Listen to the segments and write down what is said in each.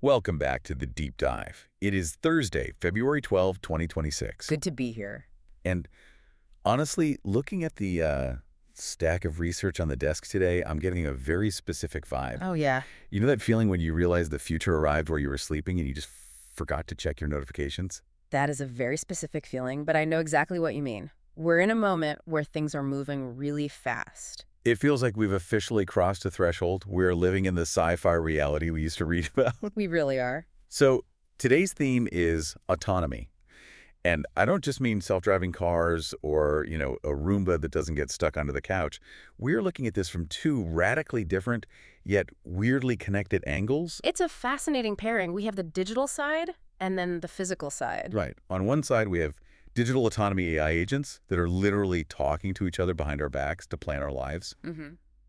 Welcome back to the Deep Dive. It is Thursday, February 12, 2026. Good to be here. And honestly, looking at the stack of research on the desk today, I'm getting a very specific vibe. Oh, yeah. You know that feeling when you realize the future arrived where you were sleeping and you just forgot to check your notifications? That is a very specific feeling, but I know exactly what you mean. We're in a moment where things are moving really fast. It feels like we've officially crossed a threshold. We're living in the sci-fi reality we used to read about. We really are. So today's theme is autonomy. And I don't just mean self-driving cars or, a Roomba that doesn't get stuck under the couch. We're looking at this from two radically different, yet weirdly connected angles. It's a fascinating pairing. We have the digital side and then the physical side. Right. On one side, we have digital autonomy AI agents that are literally talking to each other behind our backs to plan our lives. Mm-hmm.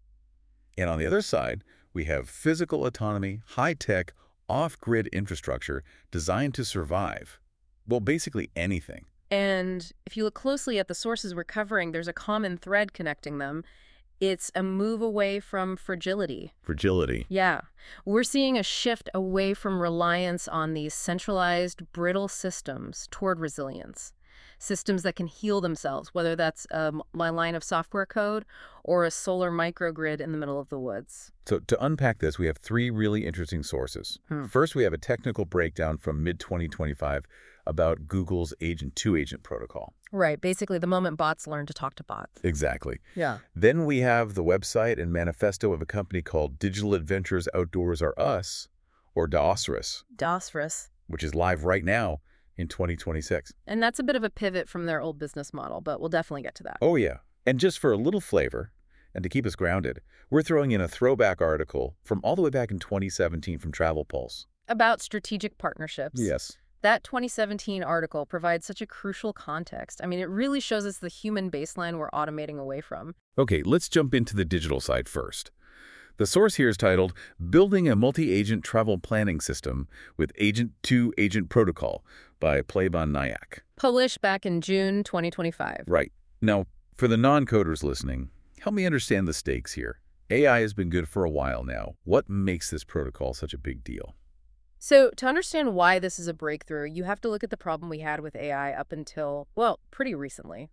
And on the other side, we have physical autonomy, high-tech, off-grid infrastructure designed to survive. Well, basically anything. And if you look closely at the sources we're covering, there's a common thread connecting them. It's a move away from fragility. Fragility. Yeah. We're seeing a shift away from reliance on these centralized, brittle systems toward resilience. Systems that can heal themselves, whether that's my line of software code or a solar microgrid in the middle of the woods. So to unpack this, we have three really interesting sources. First, we have a technical breakdown from mid-2025 about Google's Agent to Agent protocol. Right. Basically, the moment bots learn to talk to bots. Exactly. Yeah. Then we have the website and manifesto of a company called Digital Adventures Outdoors Are Us, or DOSRUS, DOSRUS. which is live right now in 2026. And that's a bit of a pivot from their old business model, but we'll definitely get to that. Oh, yeah. And just for a little flavor, and to keep us grounded, we're throwing in a throwback article from all the way back in 2017 from Travel Pulse. About strategic partnerships. Yes. That 2017 article provides such a crucial context. I mean, it really shows us the human baseline we're automating away from. Okay, let's jump into the digital side first. The source here is titled, Building a Multi-Agent Travel Planning System with Agent-to-Agent Protocol by Pleban Nayak. Published back in June 2025. Right. Now, for the non-coders listening, help me understand the stakes here. AI has been good for a while now. What makes this protocol such a big deal? So to understand why this is a breakthrough, you have to look at the problem we had with AI up until, well, pretty recently.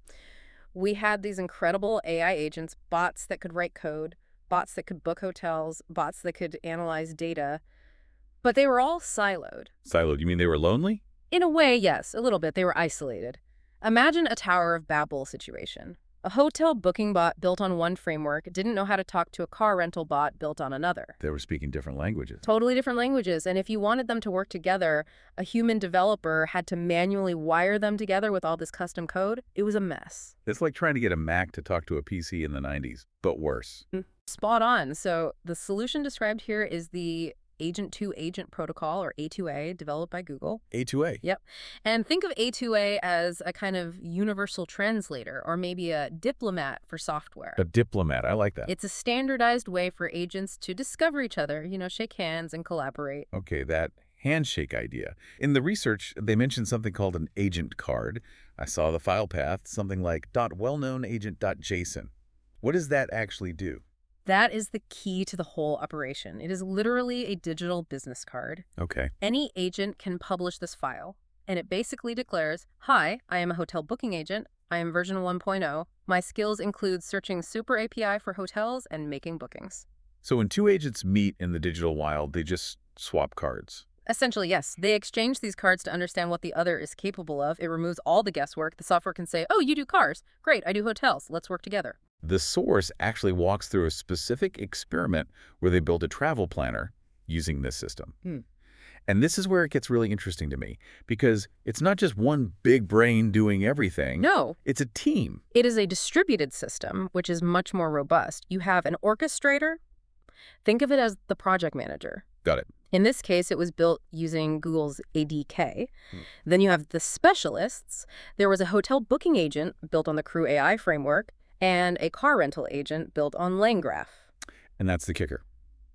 We had these incredible AI agents, bots that could write code, bots that could book hotels, bots that could analyze data, but they were all siloed. Siloed, you mean they were lonely? In a way, yes, a little bit. They were isolated. Imagine a Tower of Babel situation. A hotel booking bot built on one framework didn't know how to talk to a car rental bot built on another. They were speaking different languages. Totally different languages. And if you wanted them to work together, a human developer had to manually wire them together with all this custom code. It was a mess. It's like trying to get a Mac to talk to a PC in the 90s, but worse. Spot on. So the solution described here is the Agent-to-Agent protocol, or A2A, developed by Google. A2A? Yep. And think of A2A as a kind of universal translator, or maybe a diplomat for software. A diplomat, I like that. It's a standardized way for agents to discover each other, shake hands and collaborate. Okay, that handshake idea. In the research, they mentioned something called an agent card. I saw the file path, something like .wellknownagent.json. What does that actually do? That is the key to the whole operation. It is literally a digital business card. Okay. Any agent can publish this file, and it basically declares, "Hi, I am a hotel booking agent. I am version 1.0. My skills include searching Super API for hotels and making bookings." So when two agents meet in the digital wild, they just swap cards. Essentially, yes. They exchange these cards to understand what the other is capable of. It removes all the guesswork. The software can say, "Oh, you do cars. Great, I do hotels. Let's work together." The source actually walks through a specific experiment where they built a travel planner using this system. And this is where it gets really interesting to me, because it's not just one big brain doing everything. No. It's a team. It is a distributed system, which is much more robust. You have an orchestrator. Think of it as the project manager. Got it. In this case, it was built using Google's ADK. Then you have the specialists. There was a hotel booking agent built on the Crew AI framework, and a car rental agent built on LangGraph. And that's the kicker.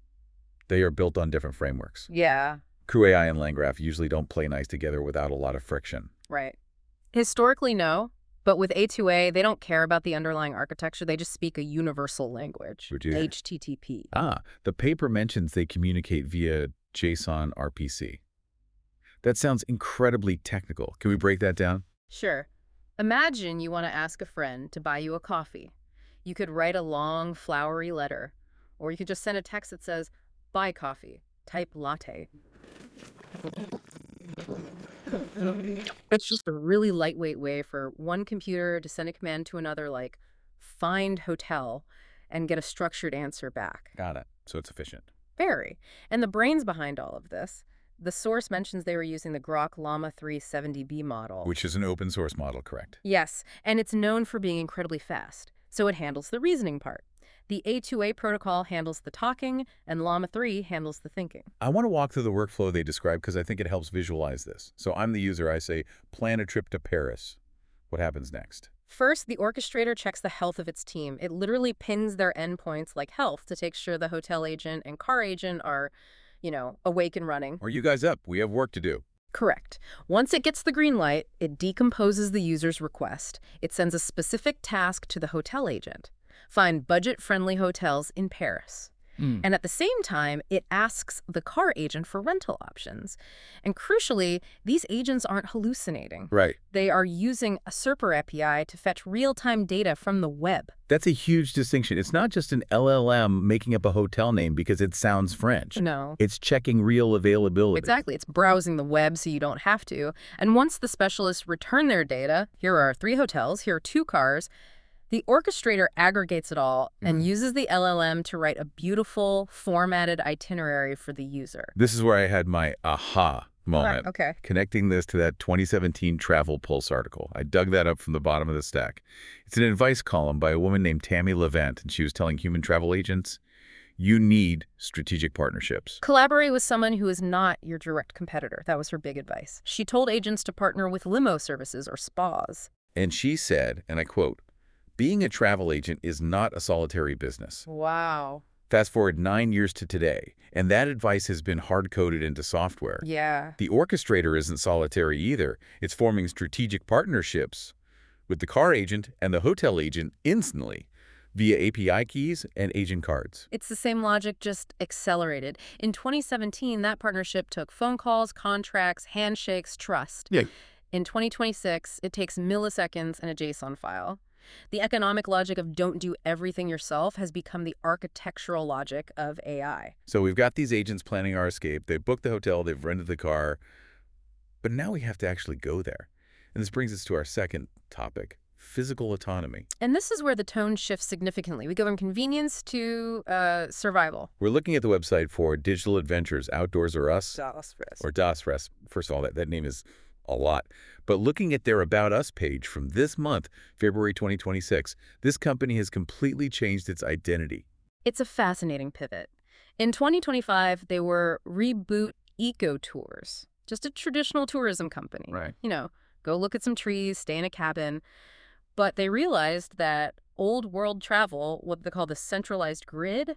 They are built on different frameworks. Yeah. Crew AI and LangGraph usually don't play nice together without a lot of friction. Right. Historically, no. But with A2A, they don't care about the underlying architecture. They just speak a universal language, Which is? HTTP. The paper mentions they communicate via JSON RPC. That sounds incredibly technical. Can we break that down? Sure. Imagine you want to ask a friend to buy you a coffee. You could write a long, flowery letter, or you could just send a text that says, buy coffee, type latte. It's just a really lightweight way for one computer to send a command to another like, find hotel, and get a structured answer back. Got it. So it's efficient. Very. And the brains behind all of this, the source mentions they were using the Grok Llama 3 70B model. Which is an open source model, correct? Yes, and it's known for being incredibly fast, so it handles the reasoning part. The A2A protocol handles the talking, and Llama 3 handles the thinking. I want to walk through the workflow they describe because I think it helps visualize this. So I'm the user. I say, plan a trip to Paris. What happens next? First, the orchestrator checks the health of its team. It literally pins their endpoints like health to take sure the hotel agent and car agent are, awake and running. Are you guys up? We have work to do. Correct. Once it gets the green light, it decomposes the user's request. It sends a specific task to the hotel agent. Find budget-friendly hotels in Paris. And at the same time, it asks the car agent for rental options. And crucially, these agents aren't hallucinating. Right. They are using a SERPer API to fetch real-time data from the web. That's a huge distinction. It's not just an LLM making up a hotel name because it sounds French. No. It's checking real availability. Exactly. It's browsing the web so you don't have to. And once the specialists return their data, here are 3 hotels, here are 2 cars, the orchestrator aggregates it all and uses the LLM to write a beautiful, formatted itinerary for the user. This is where I had my aha moment. Okay. Connecting this to that 2017 Travel Pulse article. I dug that up from the bottom of the stack. It's an advice column by a woman named Tammy Levant, and she was telling human travel agents, you need strategic partnerships. Collaborate with someone who is not your direct competitor. That was her big advice. She told agents to partner with limo services or spas. And she said, and I quote, being a travel agent is not a solitary business. Wow. Fast forward 9 years to today, and that advice has been hard-coded into software. Yeah. The orchestrator isn't solitary either. It's forming strategic partnerships with the car agent and the hotel agent instantly via API keys and agent cards. It's the same logic, just accelerated. In 2017, that partnership took phone calls, contracts, handshakes, trust. Yeah. In 2026, it takes milliseconds and a JSON file. The economic logic of don't do everything yourself has become the architectural logic of AI. So we've got these agents planning our escape. They've booked the hotel, they've rented the car, but now we have to actually go there. And this brings us to our second topic, physical autonomy. And this is where the tone shifts significantly. We go from convenience to survival. We're looking at the website for Digital Adventures, Outdoors or Us, Das or Das Rest. First of all, that name is a lot. But looking at their About Us page from this month, February 2026, this company has completely changed its identity. It's a fascinating pivot. In 2025, they were Reboot Eco Tours, just a traditional tourism company. Right. Go look at some trees, stay in a cabin. But they realized that old world travel, what they call the centralized grid,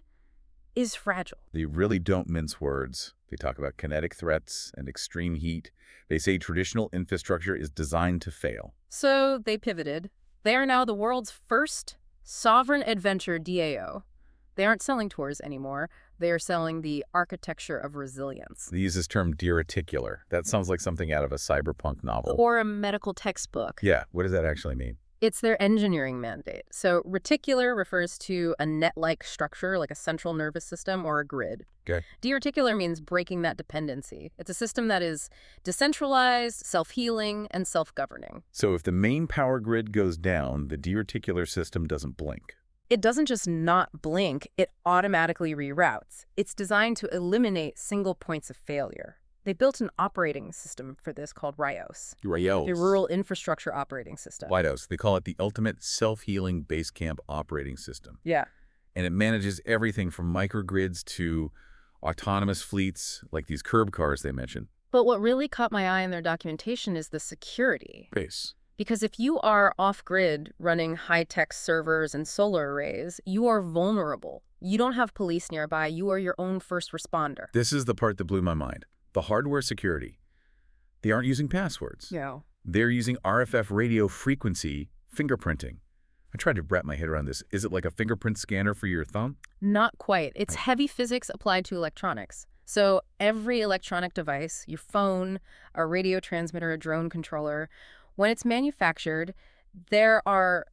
is fragile. They really don't mince words. They talk about kinetic threats and extreme heat. They say traditional infrastructure is designed to fail. So they pivoted. They are now the world's first sovereign adventure DAO. They aren't selling tours anymore. They are selling the architecture of resilience. They use this term de-reticular. That sounds like something out of a cyberpunk novel. Or a medical textbook. Yeah, what does that actually mean? It's their engineering mandate. So reticular refers to a net-like structure, like a central nervous system or a grid. Okay. De-reticular means breaking that dependency. It's a system that is decentralized, self-healing, and self-governing. So if the main power grid goes down, the de-reticular system doesn't blink. It doesn't just not blink, it automatically reroutes. It's designed to eliminate single points of failure. They built an operating system for this called RIOS, the Rural Infrastructure Operating System. RIOS. They call it the ultimate self-healing base camp operating system. Yeah. And it manages everything from microgrids to autonomous fleets, like these curb cars they mentioned. But what really caught my eye in their documentation is the security. Base. Because if you are off-grid running high-tech servers and solar arrays, you are vulnerable. You don't have police nearby. You are your own first responder. This is the part that blew my mind. The hardware security. They aren't using passwords. Yeah. They're using RFF radio frequency fingerprinting. I tried to wrap my head around this. Is it like a fingerprint scanner for your thumb? Not quite. It's heavy physics applied to electronics. So every electronic device, your phone, a radio transmitter, a drone controller, when it's manufactured, there are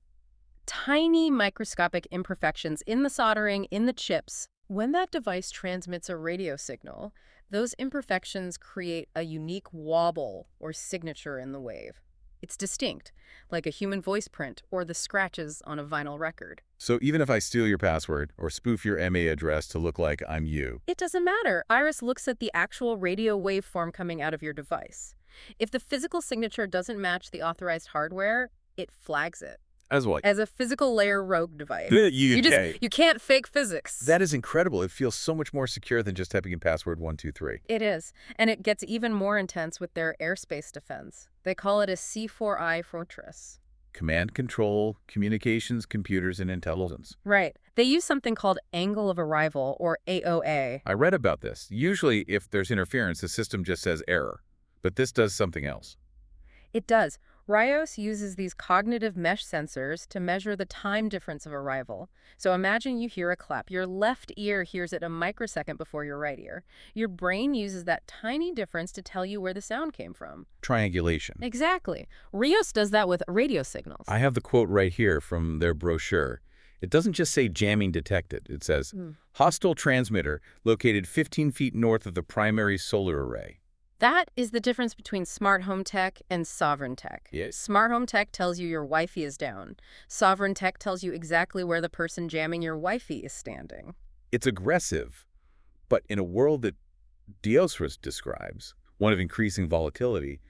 tiny microscopic imperfections in the soldering, in the chips. When that device transmits a radio signal, those imperfections create a unique wobble or signature in the wave. It's distinct, like a human voice print or the scratches on a vinyl record. So even if I steal your password or spoof your MA address to look like I'm you, It doesn't matter. Iris looks at the actual radio waveform coming out of your device. If the physical signature doesn't match the authorized hardware, it flags it as well. as a physical layer rogue device. Okay. You can't fake physics. That is incredible. It feels so much more secure than just typing in password 123. It is. And it gets even more intense with their airspace defense. They call it a C4I fortress. Command control, communications, computers, and intelligence. Right. They use something called angle of arrival, or AOA. I read about this. Usually, if there's interference, the system just says error. But this does something else. It does. Rios uses these cognitive mesh sensors to measure the time difference of arrival. So imagine you hear a clap. Your left ear hears it a microsecond before your right ear. Your brain uses that tiny difference to tell you where the sound came from. Triangulation. Exactly. Rios does that with radio signals. I have the quote right here from their brochure. It doesn't just say jamming detected. It says, hostile transmitter located 15 feet north of the primary solar array. That is the difference between smart home tech and sovereign tech. Yes. Smart home tech tells you your Wi-Fi is down. Sovereign tech tells you exactly where the person jamming your Wi-Fi is standing. It's aggressive, but in a world that Diosras describes, one of increasing volatility,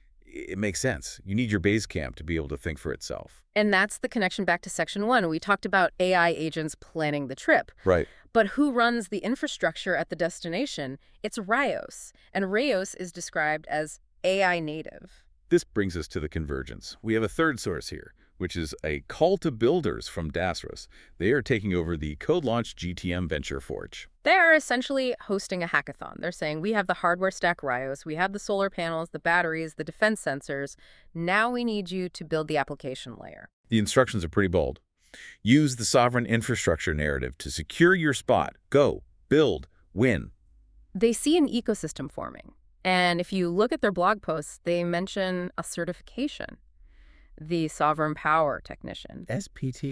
it makes sense. You need your base camp to be able to think for itself. And that's the connection back to Section 1. We talked about AI agents planning the trip. Right. But who runs the infrastructure at the destination? It's Rios. And Rios is described as AI native. This brings us to the convergence. We have a third source here, which is a call to builders from Dasras. They are taking over the Code Launch GTM Venture Forge. They are essentially hosting a hackathon. They're saying, we have the hardware stack Rios, we have the solar panels, the batteries, the defense sensors. Now we need you to build the application layer. The instructions are pretty bold. Use the sovereign infrastructure narrative to secure your spot. Go, build, win. They see an ecosystem forming. And if you look at their blog posts, they mention a certification. The Sovereign Power Technician. SPT?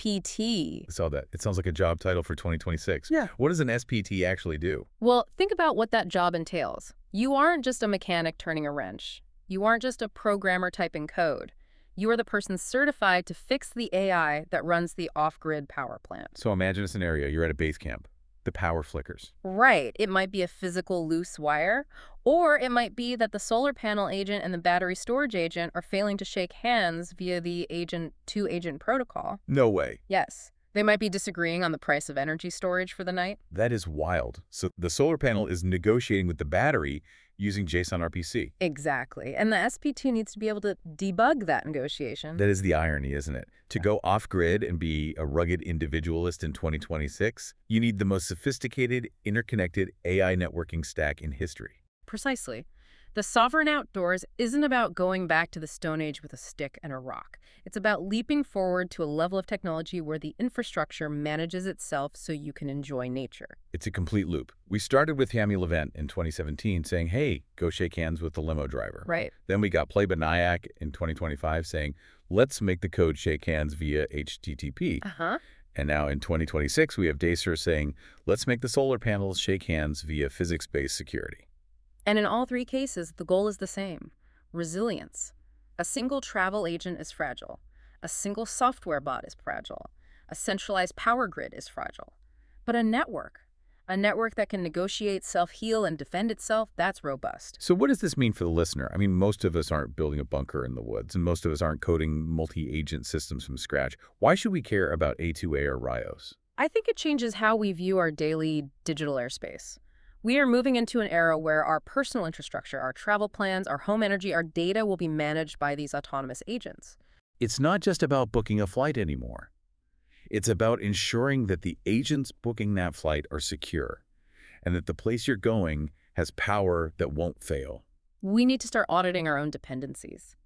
SPT. I saw that. It sounds like a job title for 2026. Yeah. What does an SPT actually do? Well, think about what that job entails. You aren't just a mechanic turning a wrench. You aren't just a programmer typing code. You are the person certified to fix the AI that runs the off-grid power plant. So imagine a scenario. You're at a base camp. The power flickers. Right. It might be a physical loose wire, or it might be that the solar panel agent and the battery storage agent are failing to shake hands via the agent-to-agent protocol. No way. Yes. They might be disagreeing on the price of energy storage for the night. That is wild. So the solar panel is negotiating with the battery using JSON RPC. Exactly. And the SP2 needs to be able to debug that negotiation. That is the irony, isn't it? To go off-grid and be a rugged individualist in 2026, you need the most sophisticated, interconnected AI networking stack in history. Precisely. The sovereign outdoors isn't about going back to the Stone Age with a stick and a rock. It's about leaping forward to a level of technology where the infrastructure manages itself so you can enjoy nature. It's a complete loop. We started with Tammy Levent in 2017 saying, hey, go shake hands with the limo driver. Right. Then we got Play Banayak in 2025 saying, let's make the code shake hands via HTTP. Uh-huh. And now in 2026, we have Dacer saying, let's make the solar panels shake hands via physics-based security. And in all three cases, the goal is the same: resilience. A single travel agent is fragile. A single software bot is fragile. A centralized power grid is fragile. But a network that can negotiate, self-heal, and defend itself, that's robust. So what does this mean for the listener? I mean, most of us aren't building a bunker in the woods, and most of us aren't coding multi-agent systems from scratch. Why should we care about A2A or Rios? I think it changes how we view our daily digital airspace. We are moving into an era where our personal infrastructure, our travel plans, our home energy, our data will be managed by these autonomous agents. It's not just about booking a flight anymore. It's about ensuring that the agents booking that flight are secure and that the place you're going has power that won't fail. We need to start auditing our own dependencies.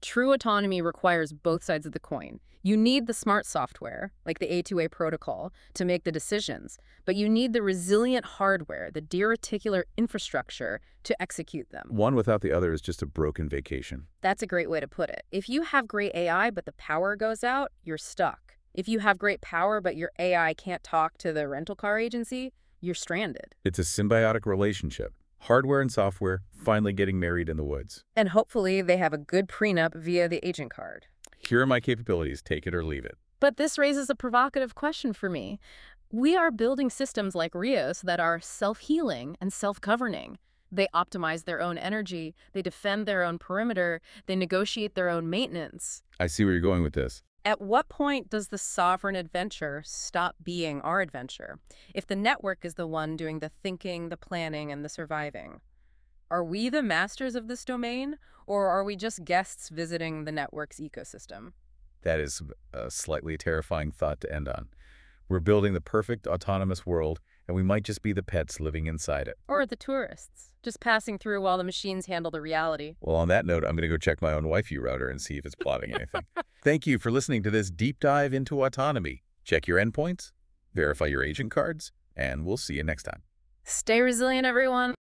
True autonomy requires both sides of the coin. You need the smart software, like the A2A protocol, to make the decisions, but you need the resilient hardware, the dear-reticular infrastructure, to execute them. One without the other is just a broken vacation. That's a great way to put it. If you have great AI but the power goes out, you're stuck. If you have great power but your AI can't talk to the rental car agency, you're stranded. It's a symbiotic relationship. Hardware and software finally getting married in the woods. And hopefully they have a good prenup via the agent card. Here are my capabilities, take it or leave it. But this raises a provocative question for me. We are building systems like Rios that are self-healing and self-governing. They optimize their own energy, they defend their own perimeter, they negotiate their own maintenance. I see where you're going with this. At what point does the sovereign adventure stop being our adventure? If the network is the one doing the thinking, the planning, and the surviving, are we the masters of this domain, or are we just guests visiting the network's ecosystem? That is a slightly terrifying thought to end on. We're building the perfect autonomous world, and we might just be the pets living inside it. Or the tourists, just passing through while the machines handle the reality. Well, on that note, I'm going to go check my own Wi-Fi router and see if it's plotting anything. Thank you for listening to this deep dive into autonomy. Check your endpoints, verify your agent cards, and we'll see you next time. Stay resilient, everyone.